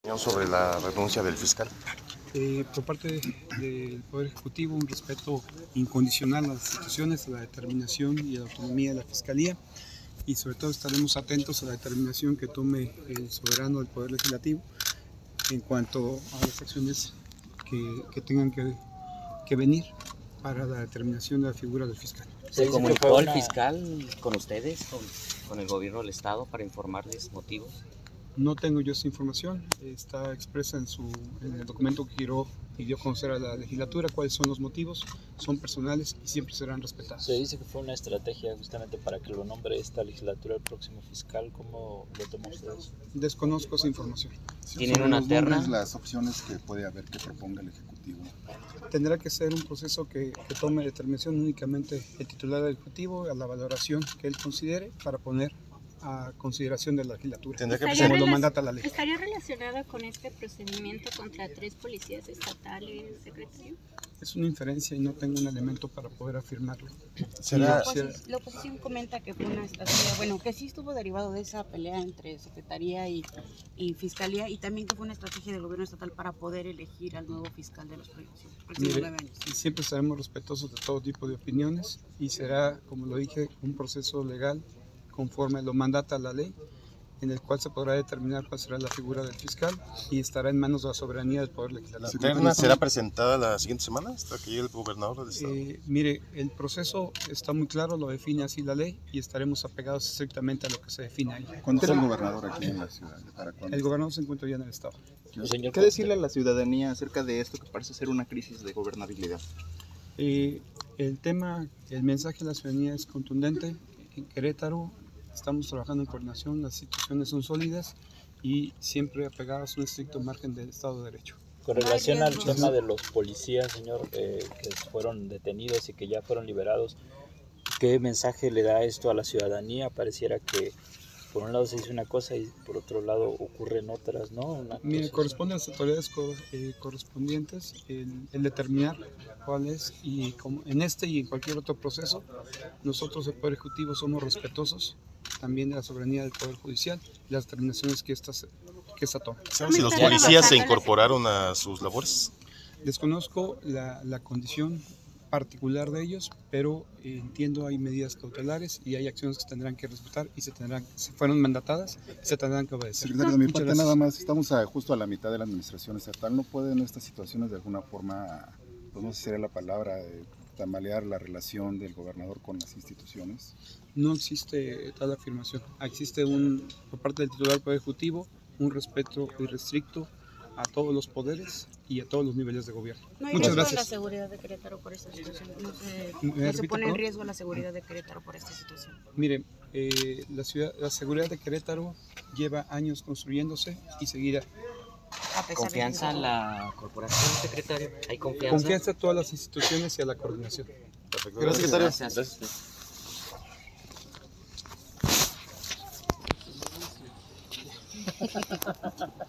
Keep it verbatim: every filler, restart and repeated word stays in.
Sobre la renuncia del fiscal. Eh, por parte del Poder Ejecutivo, un respeto incondicional a las instituciones, a la determinación y a la autonomía de la Fiscalía, y sobre todo estaremos atentos a la determinación que tome el soberano del Poder Legislativo en cuanto a las acciones que, que tengan que, que venir para la determinación de la figura del fiscal. ¿Se comunicó el fiscal con ustedes, con, con el gobierno del estado, para informarles motivos? No tengo yo esa información, está expresa en, su, en el documento que giró y dio a conocer a la legislatura cuáles son los motivos, son personales y siempre serán respetados. Se dice que fue una estrategia justamente para que lo nombre esta legislatura el próximo fiscal. ¿Cómo lo tomó ustedes? Desconozco esa información. ¿Tienen una terna? Las opciones que puede haber que proponga el Ejecutivo. Tendrá que ser un proceso que, que tome determinación únicamente el titular del Ejecutivo, a la valoración que él considere para poner a consideración de la legislatura, Tendrá que como lo mandata la ley. ¿Estaría relacionada con este procedimiento contra tres policías estatales, secretario? Es una inferencia y no tengo un elemento para poder afirmarlo. La, oposi la oposición comenta que fue una estrategia, bueno, que sí estuvo derivado de esa pelea entre Secretaría y, y Fiscalía, y también que fue una estrategia del gobierno estatal para poder elegir al nuevo fiscal de los próximos nueve años. Y siempre estaremos respetuosos de todo tipo de opiniones y será, como lo dije, un proceso legal conforme lo mandata la ley, en el cual se podrá determinar cuál será la figura del fiscal y estará en manos de la soberanía del Poder Legislativo. ¿La terna será presentada la siguiente semana hasta que llegue el gobernador del estado? Eh, mire, el proceso está muy claro, lo define así la ley y estaremos apegados estrictamente a lo que se define ahí. ¿Cuándo está el gobernador aquí en la ciudad? ¿Para cuándo? El gobernador se encuentra ya en el estado. ¿Qué decirle a la ciudadanía acerca de esto que parece ser una crisis de gobernabilidad? Eh, el tema, el mensaje a la ciudadanía es contundente. En Querétaro estamos trabajando en coordinación, las instituciones son sólidas y siempre apegadas a un estricto margen del Estado de Derecho. Con relación al tema de los policías, señor, eh, que fueron detenidos y que ya fueron liberados, ¿qué mensaje le da esto a la ciudadanía? Pareciera que por un lado se dice una cosa y por otro lado ocurren otras, ¿no? Una Mire, corresponde a las autoridades co eh, correspondientes el, el determinar cuál es, y como en este y en cualquier otro proceso, nosotros el Poder Ejecutivo somos respetuosos también de la soberanía del Poder Judicial y las determinaciones que esta, que esta toma. ¿Sabes si los policías se incorporaron a sus labores? Desconozco la, la condición particular de ellos, pero eh, entiendo hay medidas cautelares y hay acciones que se tendrán que respetar y se tendrán, se fueron mandatadas y se tendrán que obedecer. Secretario, de mi parte gracias. Nada más, estamos a, justo a la mitad de la administración estatal, ¿no pueden estas situaciones de alguna forma, pues no sé si sería la palabra, eh, tambalear la relación del gobernador con las instituciones? No existe tal afirmación, existe un, por parte del titular del Poder Ejecutivo, un respeto irrestricto a todos los poderes y a todos los niveles de gobierno. No hay Muchas riesgo gracias. a la seguridad de Querétaro por esta situación. No se, no se pone en riesgo la seguridad de Querétaro por esta situación. Mire, eh, la, ciudad, la seguridad de Querétaro lleva años construyéndose y seguirá. ¿Confianza en la corporación, secretario? ¿Hay confianza? Confianza a todas las instituciones y a la coordinación. Perfecto. Gracias, secretario. Gracias. Gracias.